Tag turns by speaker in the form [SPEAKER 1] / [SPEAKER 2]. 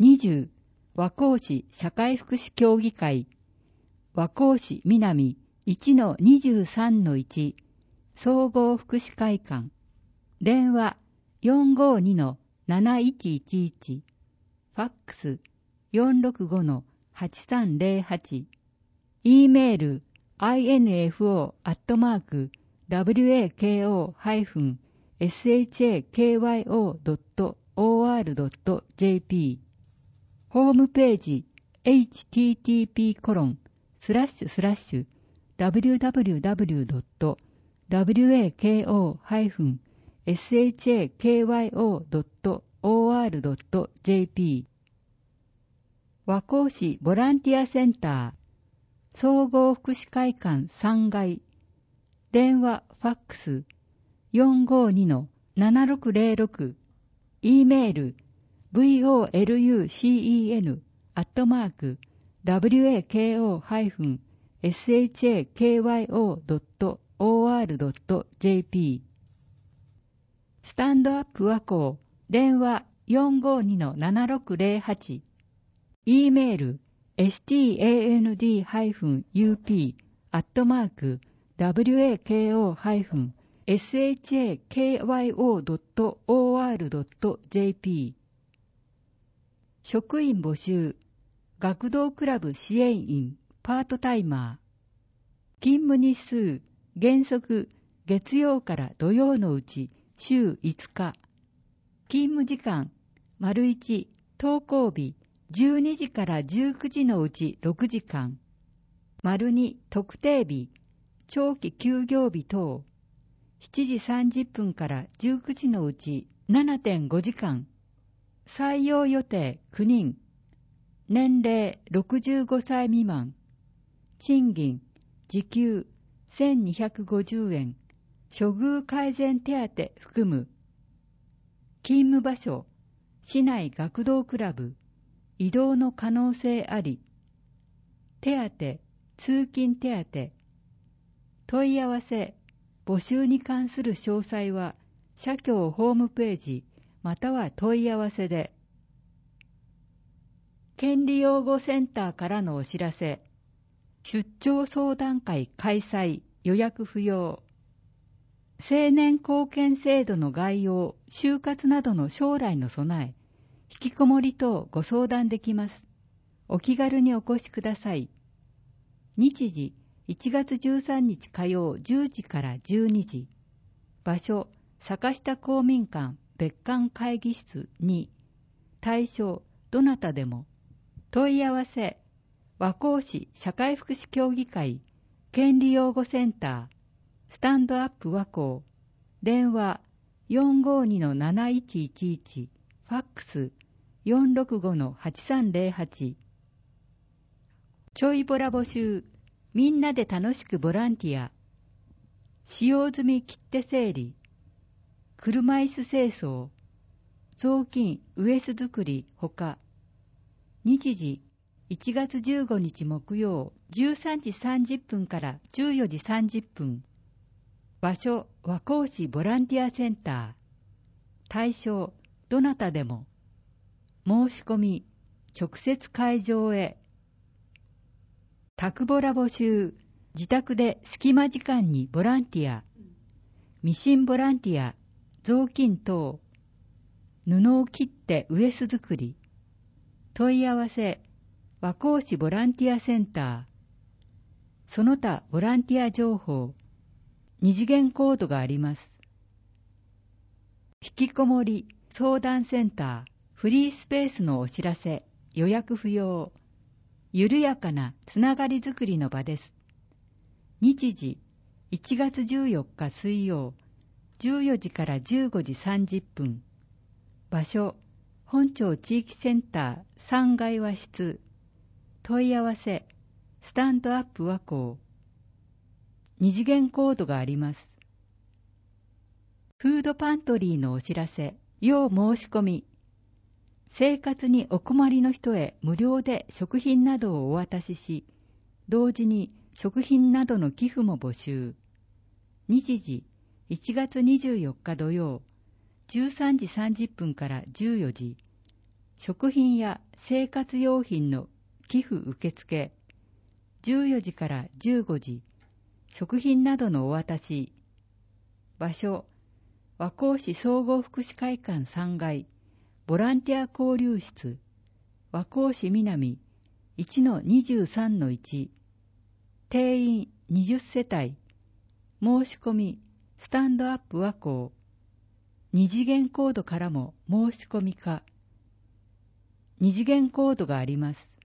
[SPEAKER 1] 20和光市社会福祉協議会和光市南 1-23-1 総合福祉会館電話 452-7111 ファックス 465-8308 E メール info@wako-shakyo.or.jp ホームページ http://www.wako-shakyo.or.jp 和光市ボランティアセンター総合福祉会館3階電話ファックス 452-7606 E メール volun-wako-shakyo.or.jp スタンドアップ和光電話 452-7608 E メール stand-up-wako-shakyo.or.jp 職員募集学童クラブ支援員パートタイマー勤務日数原則月曜から土曜のうち週5日勤務時間 ① 登校日12時から19時のうち6時間 ② 特定日長期休業日等7時30分から19時のうち 7.5 時間採用予定9人年齢65歳未満賃金時給1250円処遇改善手当含む勤務場所市内学童クラブ移動の可能性あり手当通勤手当問い合わせ募集に関する詳細は社協ホームページまたは問い合わせで権利擁護センターからのお知らせ出張相談会開催予約不要青年貢献制度の概要就活などの将来の備え引きこもり等ご相談できますお気軽にお越しください日時1月13日火曜10時から12時場所坂下公民館別館会議室2対象どなたでも問い合わせ和光市社会福祉協議会権利擁護センタースタンドアップ和光電話 452-7111 ファックス 465-8308 ちょいボラ募集みんなで楽しくボランティア使用済み切手整理車椅子清掃雑巾ウエス作りほか日時1月15日木曜13時30分から14時30分場所和光市ボランティアセンター対象どなたでも申し込み直接会場へ宅ボラ募集自宅で隙間時間にボランティアミシンボランティア雑巾等布を切ってウエス作り問い合わせ和光市ボランティアセンターその他ボランティア情報二次元コードがあります引きこもり相談センターフリースペースのお知らせ予約不要緩やかなつながりづくりの場です日時1月14日水曜14時から15時30分場所本町地域センター3階和室問い合わせスタンドアップ和光二次元コードがありますフードパントリーのお知らせ要申し込み生活にお困りの人へ無料で食品などをお渡しし同時に食品などの寄付も募集日時1月24日土曜13時30分から14時食品や生活用品の寄付受付、14時から15時、食品などのお渡し。場所、和光市総合福祉会館3階、ボランティア交流室、和光市南 1-23-1、定員20世帯、申し込み、スタンドアップ和光、二次元コードからも申し込みか、二次元コードがあります。